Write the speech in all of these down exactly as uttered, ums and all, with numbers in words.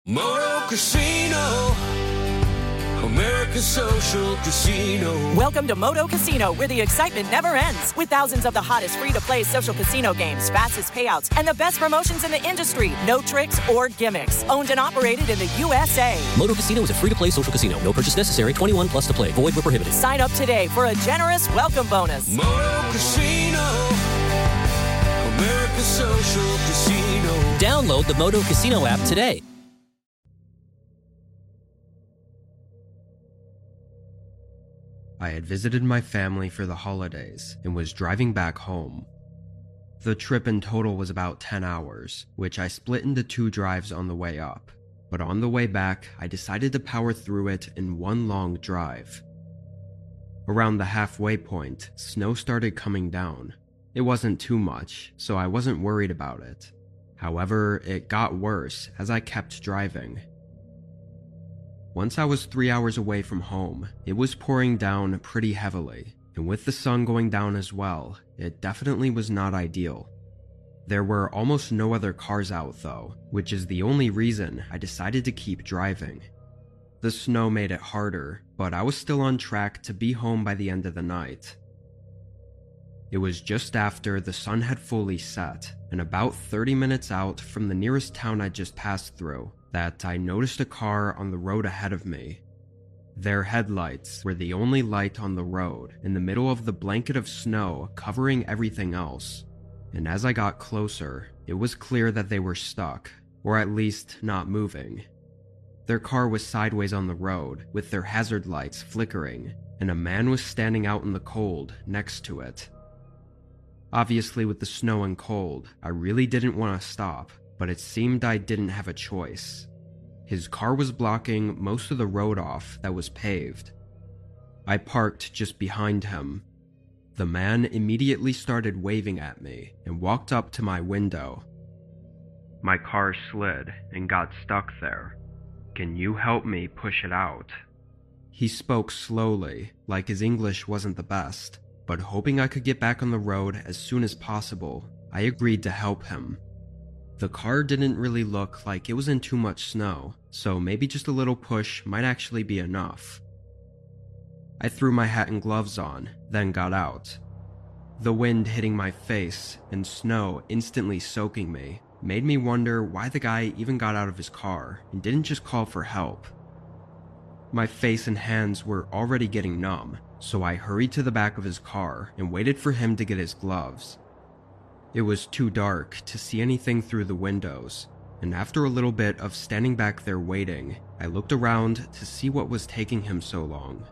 Moto Casino, America's social casino. Welcome to Moto Casino, where the excitement never ends. With thousands of the hottest free-to-play social casino games, fastest payouts, and the best promotions in the industry. No tricks or gimmicks. Owned and operated in the U S A. Moto Casino is a free-to-play social casino. No purchase necessary. twenty-one plus to play. Void where prohibited. Sign up today for a generous welcome bonus. Moto Casino, America's social casino. Download the Moto Casino app today. I had visited my family for the holidays and was driving back home. The trip in total was about ten hours, which I split into two drives on the way up. But on the way back, I decided to power through it in one long drive. Around the halfway point, snow started coming down. It wasn't too much, so I wasn't worried about it. However, it got worse as I kept driving. Once I was three hours away from home, it was pouring down pretty heavily, and with the sun going down as well, it definitely was not ideal. There were almost no other cars out though, which is the only reason I decided to keep driving. The snow made it harder, but I was still on track to be home by the end of the night. It was just after the sun had fully set, and about thirty minutes out from the nearest town I just passed through, that I noticed a car on the road ahead of me. Their headlights were the only light on the road in the middle of the blanket of snow covering everything else, and as I got closer, it was clear that they were stuck, or at least not moving. Their car was sideways on the road, with their hazard lights flickering, and a man was standing out in the cold next to it. Obviously, with the snow and cold, I really didn't want to stop, but it seemed I didn't have a choice. His car was blocking most of the road off that was paved. I parked just behind him. The man immediately started waving at me and walked up to my window. My car slid and got stuck there. Can you help me push it out? He spoke slowly, like his English wasn't the best, but hoping I could get back on the road as soon as possible, I agreed to help him. The car didn't really look like it was in too much snow, so maybe just a little push might actually be enough. I threw my hat and gloves on, then got out. The wind hitting my face and snow instantly soaking me made me wonder why the guy even got out of his car and didn't just call for help. My face and hands were already getting numb, so I hurried to the back of his car and waited for him to get his gloves. It was too dark to see anything through the windows, and after a little bit of standing back there waiting, I looked around to see what was taking him so long.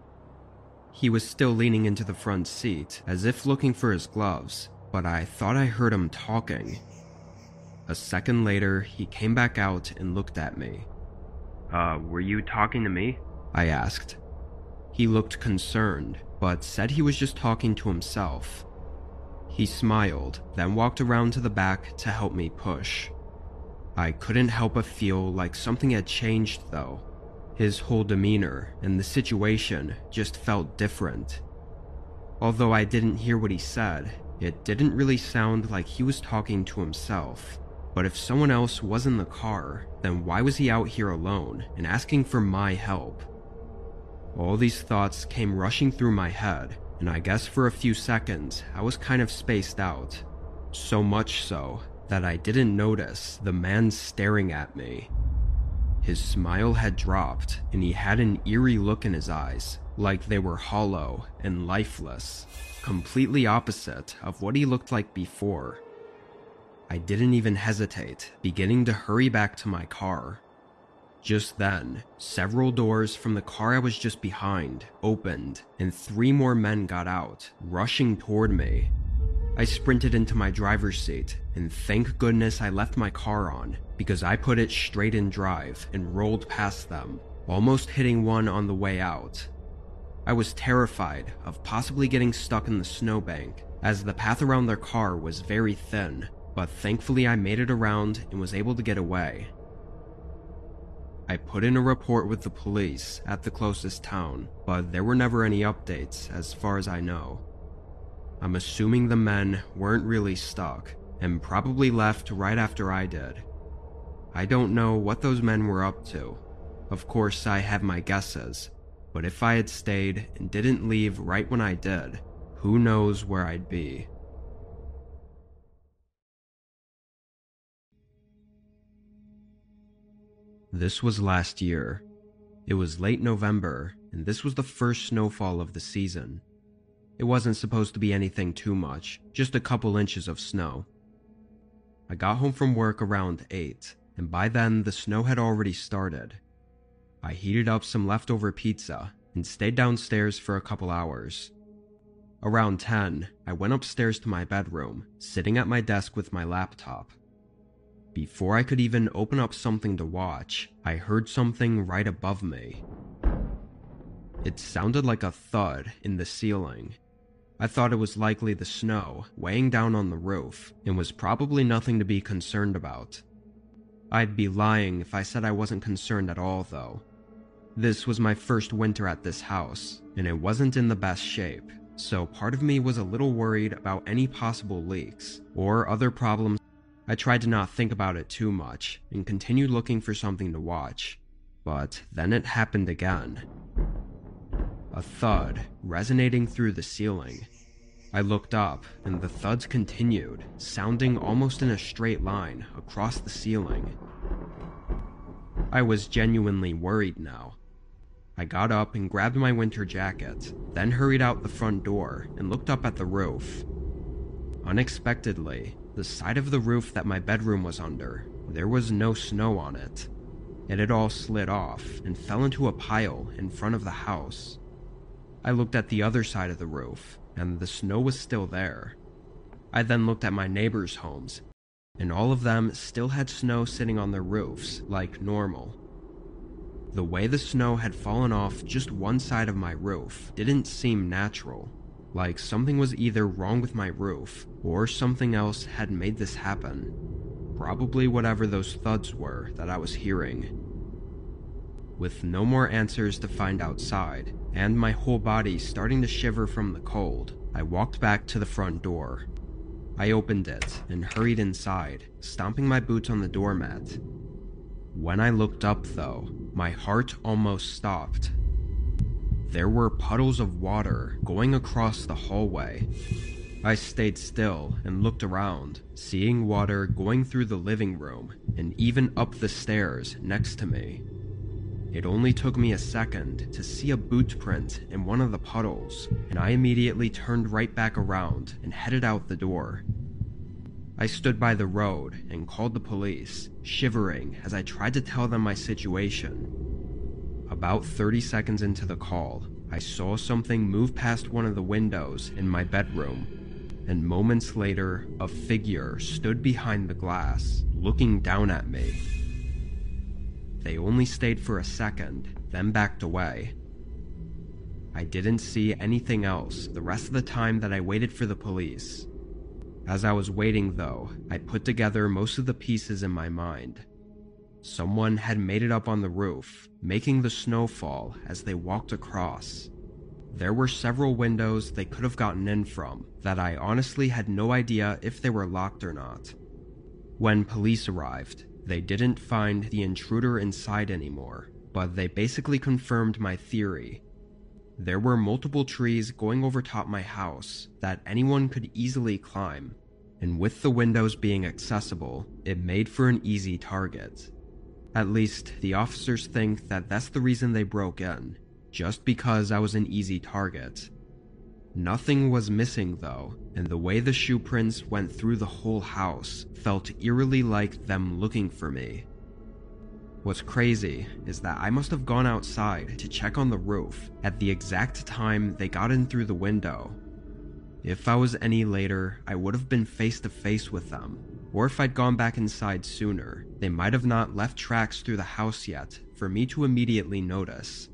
He was still leaning into the front seat, as if looking for his gloves, but I thought I heard him talking. A second later, he came back out and looked at me. Uh, were you talking to me? I asked. He looked concerned, but said he was just talking to himself. He smiled, then walked around to the back to help me push. I couldn't help but feel like something had changed though. His whole demeanor and the situation just felt different. Although I didn't hear what he said, it didn't really sound like he was talking to himself. But if someone else was in the car, then why was he out here alone and asking for my help? All these thoughts came rushing through my head, and I guess for a few seconds I was kind of spaced out. So much so that I didn't notice the man staring at me. His smile had dropped, and he had an eerie look in his eyes, like they were hollow and lifeless, completely opposite of what he looked like before. I didn't even hesitate, beginning to hurry back to my car. Just then, several doors from the car I was just behind opened, and three more men got out, rushing toward me. I sprinted into my driver's seat, and thank goodness I left my car on, because I put it straight in drive and rolled past them, almost hitting one on the way out. I was terrified of possibly getting stuck in the snowbank, as the path around their car was very thin, but thankfully I made it around and was able to get away. I put in a report with the police at the closest town, but there were never any updates as far as I know. I'm assuming the men weren't really stuck, and probably left right after I did. I don't know what those men were up to. Of course, I have my guesses, but if I had stayed and didn't leave right when I did, who knows where I'd be. This was last year. It was late November, and this was the first snowfall of the season. It wasn't supposed to be anything too much, just a couple inches of snow. I got home from work around eight, and by then the snow had already started. I heated up some leftover pizza and stayed downstairs for a couple hours. Around ten, I went upstairs to my bedroom, sitting at my desk with my laptop. Before I could even open up something to watch, I heard something right above me. It sounded like a thud in the ceiling. I thought it was likely the snow weighing down on the roof and was probably nothing to be concerned about. I'd be lying if I said I wasn't concerned at all, though. This was my first winter at this house, and it wasn't in the best shape, so part of me was a little worried about any possible leaks or other problems. I tried to not think about it too much and continued looking for something to watch, but then it happened again. A thud resonating through the ceiling. I looked up, and the thuds continued, sounding almost in a straight line across the ceiling. I was genuinely worried now. I got up and grabbed my winter jacket, then hurried out the front door and looked up at the roof. Unexpectedly, the side of the roof that my bedroom was under, there was no snow on it. It had all slid off and fell into a pile in front of the house. I looked at the other side of the roof, and the snow was still there. I then looked at my neighbors' homes, and all of them still had snow sitting on their roofs like normal. The way the snow had fallen off just one side of my roof didn't seem natural, like something was either wrong with my roof or something else had made this happen. Probably whatever those thuds were that I was hearing. With no more answers to find outside, and my whole body starting to shiver from the cold, I walked back to the front door. I opened it and hurried inside, stomping my boots on the doormat. When I looked up, though, my heart almost stopped. There were puddles of water going across the hallway. I stayed still and looked around, seeing water going through the living room and even up the stairs next to me. It only took me a second to see a boot print in one of the puddles, and I immediately turned right back around and headed out the door. I stood by the road and called the police, shivering as I tried to tell them my situation. About thirty seconds into the call, I saw something move past one of the windows in my bedroom, and moments later, a figure stood behind the glass, looking down at me. They only stayed for a second, then backed away. I didn't see anything else the rest of the time that I waited for the police. As I was waiting, though, I put together most of the pieces in my mind. Someone had made it up on the roof, making the snow fall as they walked across. There were several windows they could have gotten in from that I honestly had no idea if they were locked or not. When police arrived, they didn't find the intruder inside anymore, but they basically confirmed my theory. There were multiple trees going over top my house that anyone could easily climb, and with the windows being accessible, it made for an easy target. At least, the officers think that that's the reason they broke in, just because I was an easy target. Nothing was missing though, and the way the shoe prints went through the whole house felt eerily like them looking for me. What's crazy is that I must have gone outside to check on the roof at the exact time they got in through the window. If I was any later, I would have been face to face with them, or if I'd gone back inside sooner, they might have not left tracks through the house yet for me to immediately notice.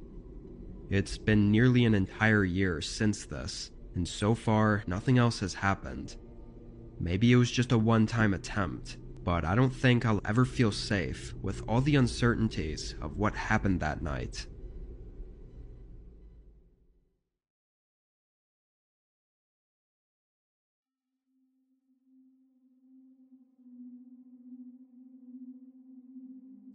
It's been nearly an entire year since this, and so far nothing else has happened. Maybe it was just a one-time attempt, but I don't think I'll ever feel safe with all the uncertainties of what happened that night.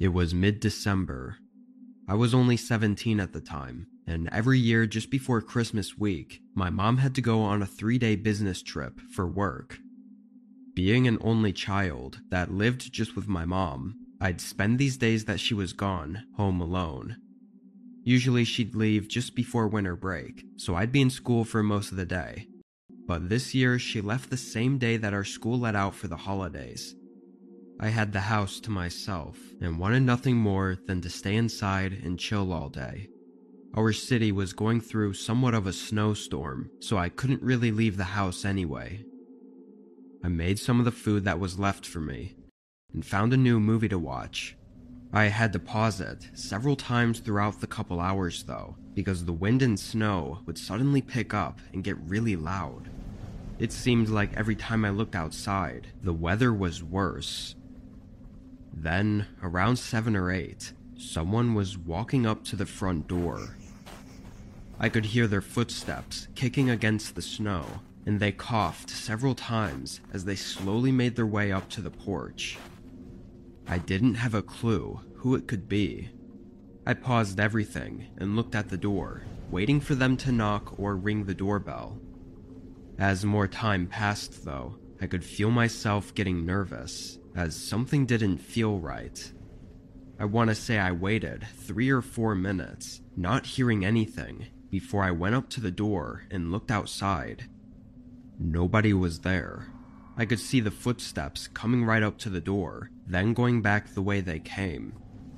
It was mid-December. I was only seventeen at the time, and every year just before Christmas week, my mom had to go on a three-day business trip for work. Being an only child that lived just with my mom, I'd spend these days that she was gone home alone. Usually she'd leave just before winter break, so I'd be in school for most of the day. But this year she left the same day that our school let out for the holidays. I had the house to myself and wanted nothing more than to stay inside and chill all day. Our city was going through somewhat of a snowstorm, so I couldn't really leave the house anyway. I made some of the food that was left for me and found a new movie to watch. I had to pause it several times throughout the couple hours though, because the wind and snow would suddenly pick up and get really loud. It seemed like every time I looked outside, the weather was worse. Then, around seven or eight, someone was walking up to the front door. I could hear their footsteps kicking against the snow, and they coughed several times as they slowly made their way up to the porch. I didn't have a clue who it could be. I paused everything and looked at the door, waiting for them to knock or ring the doorbell. As more time passed though, I could feel myself getting nervous, as something didn't feel right. I want to say I waited three or four minutes, not hearing anything, before I went up to the door and looked outside. Nobody was there. I could see the footsteps coming right up to the door, then going back the way they came.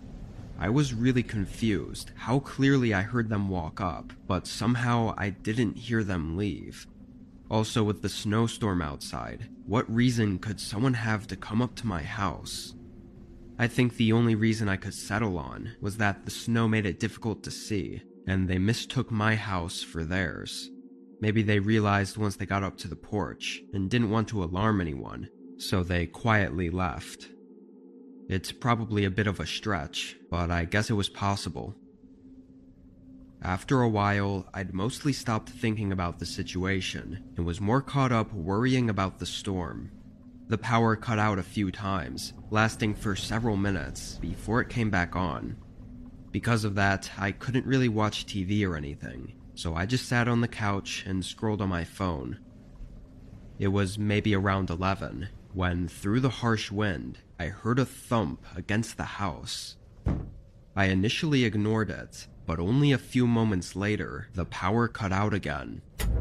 I was really confused how clearly I heard them walk up, but somehow I didn't hear them leave. Also, with the snowstorm outside, what reason could someone have to come up to my house? I think the only reason I could settle on was that the snow made it difficult to see, and they mistook my house for theirs. Maybe they realized once they got up to the porch and didn't want to alarm anyone, so they quietly left. It's probably a bit of a stretch, but I guess it was possible. After a while, I'd mostly stopped thinking about the situation and was more caught up worrying about the storm. The power cut out a few times, lasting for several minutes before it came back on. Because of that, I couldn't really watch T V or anything, so I just sat on the couch and scrolled on my phone. It was maybe around eleven, when through the harsh wind, I heard a thump against the house. I initially ignored it, but only a few moments later, the power cut out again.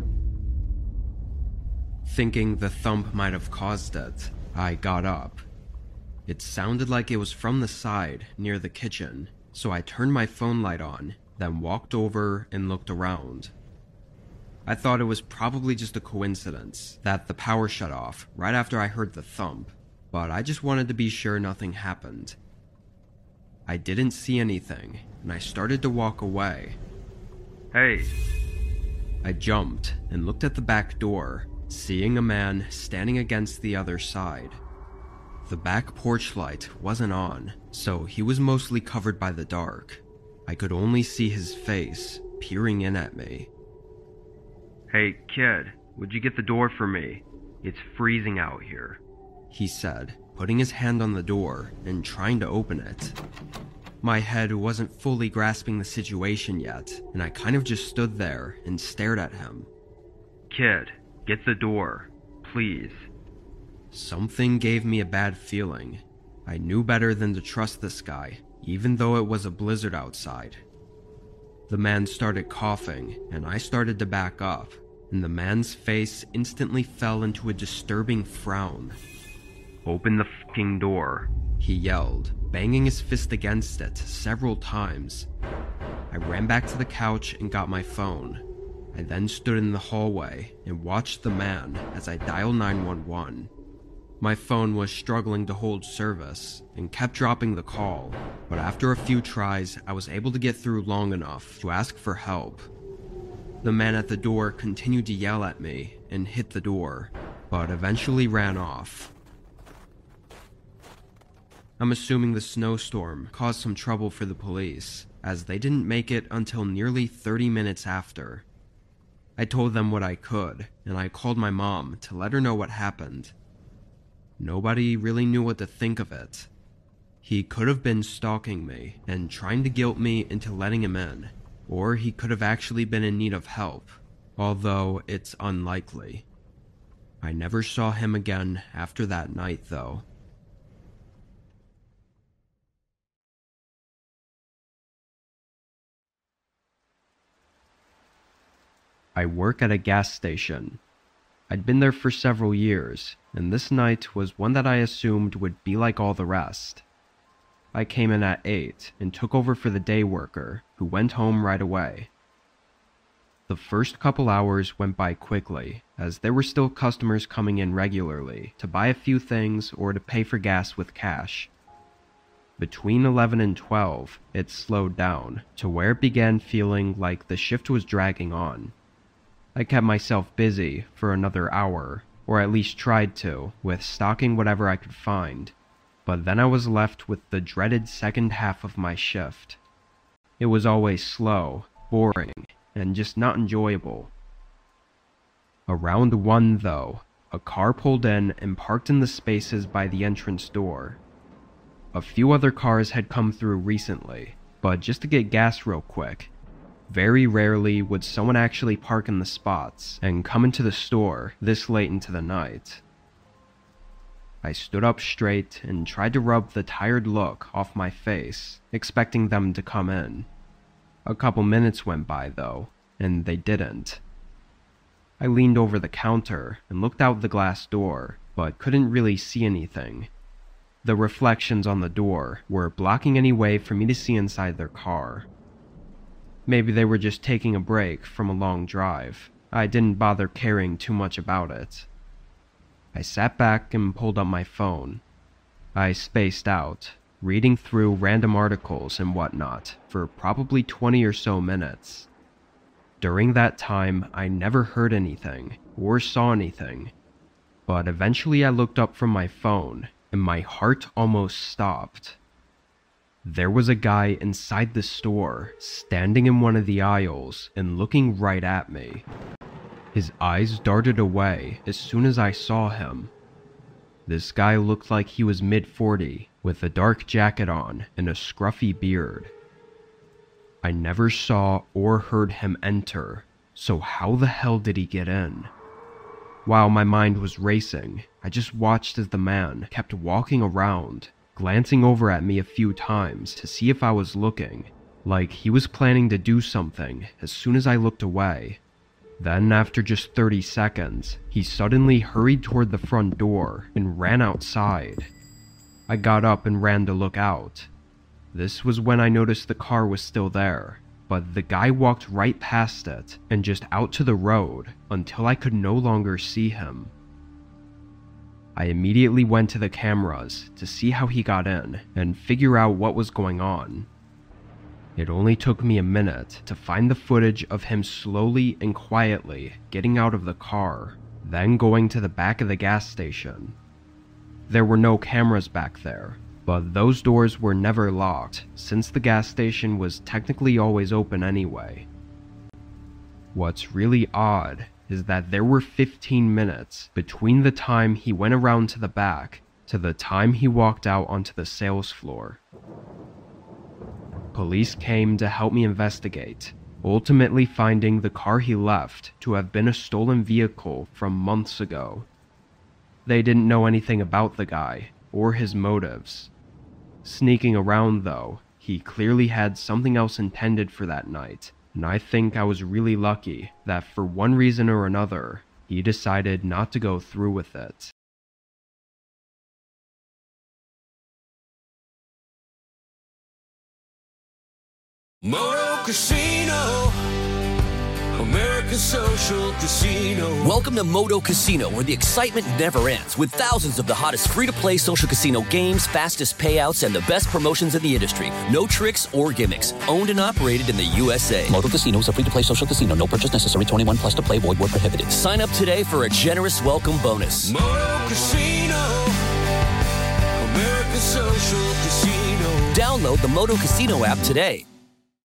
Thinking the thump might have caused it, I got up. It sounded like it was from the side, near the kitchen, so I turned my phone light on, then walked over and looked around. I thought it was probably just a coincidence that the power shut off right after I heard the thump, but I just wanted to be sure nothing happened. I didn't see anything, and I started to walk away. Hey! I jumped and looked at the back door, seeing a man standing against the other side. The back porch light wasn't on, so he was mostly covered by the dark. I could only see his face peering in at me. Hey, kid, would you get the door for me? It's freezing out here, he said, putting his hand on the door and trying to open it. My head wasn't fully grasping the situation yet, and I kind of just stood there and stared at him. Kid, get the door, please. Something gave me a bad feeling. I knew better than to trust this guy, even though it was a blizzard outside. The man started coughing, and I started to back up, and the man's face instantly fell into a disturbing frown. Open the fucking door, he yelled, banging his fist against it several times. I ran back to the couch and got my phone. I then stood in the hallway and watched the man as I dialed nine one one. My phone was struggling to hold service and kept dropping the call, but after a few tries, I was able to get through long enough to ask for help. The man at the door continued to yell at me and hit the door, but eventually ran off. I'm assuming the snowstorm caused some trouble for the police, as they didn't make it until nearly thirty minutes after. I told them what I could, and I called my mom to let her know what happened. Nobody really knew what to think of it. He could have been stalking me and trying to guilt me into letting him in, or he could have actually been in need of help, although it's unlikely. I never saw him again after that night, though. I work at a gas station. I'd been there for several years, and this night was one that I assumed would be like all the rest. I came in at eight and took over for the day worker, who went home right away. The first couple hours went by quickly, as there were still customers coming in regularly to buy a few things or to pay for gas with cash. Between eleven and twelve, it slowed down, to where it began feeling like the shift was dragging on. I kept myself busy for another hour, or at least tried to, with stocking whatever I could find, but then I was left with the dreaded second half of my shift. It was always slow, boring, and just not enjoyable. Around one, though, a car pulled in and parked in the spaces by the entrance door. A few other cars had come through recently, but just to get gas real quick. Very rarely would someone actually park in the spots and come into the store this late into the night. I stood up straight and tried to rub the tired look off my face, expecting them to come in. A couple minutes went by though, and they didn't. I leaned over the counter and looked out the glass door, but couldn't really see anything. The reflections on the door were blocking any way for me to see inside their car. Maybe they were just taking a break from a long drive. I didn't bother caring too much about it. I sat back and pulled up my phone. I spaced out, reading through random articles and whatnot for probably twenty or so minutes. During that time, I never heard anything or saw anything, but eventually I looked up from my phone and my heart almost stopped. There was a guy inside the store, standing in one of the aisles and looking right at me. His eyes darted away as soon as I saw him. This guy looked like he was mid forty, with a dark jacket on and a scruffy beard. I never saw or heard him enter, so how the hell did he get in? While my mind was racing, I just watched as the man kept walking around, glancing over at me a few times to see if I was looking, like he was planning to do something as soon as I looked away. Then, after just thirty seconds, he suddenly hurried toward the front door and ran outside. I got up and ran to look out. This was when I noticed the car was still there, but the guy walked right past it and just out to the road until I could no longer see him. I immediately went to the cameras to see how he got in and figure out what was going on. It only took me a minute to find the footage of him slowly and quietly getting out of the car, then going to the back of the gas station. There were no cameras back there, but those doors were never locked since the gas station was technically always open anyway. What's really odd is that there were fifteen minutes between the time he went around to the back to the time he walked out onto the sales floor. Police came to help me investigate, ultimately finding the car he left to have been a stolen vehicle from months ago. They didn't know anything about the guy or his motives. Sneaking around though, he clearly had something else intended for that night, and I think I was really lucky that for one reason or another, he decided not to go through with it. Moto Casino, America's social casino. Welcome to Moto Casino, where the excitement never ends, with thousands of the hottest free-to-play social casino games, fastest payouts, and the best promotions in the industry. No tricks or gimmicks. Owned and operated in the U S A. Moto Casino is a free-to-play social casino. No purchase necessary. twenty-one plus to play. Void where prohibited. Sign up today for a generous welcome bonus. Moto Casino, America's social casino. Download the Moto Casino app today.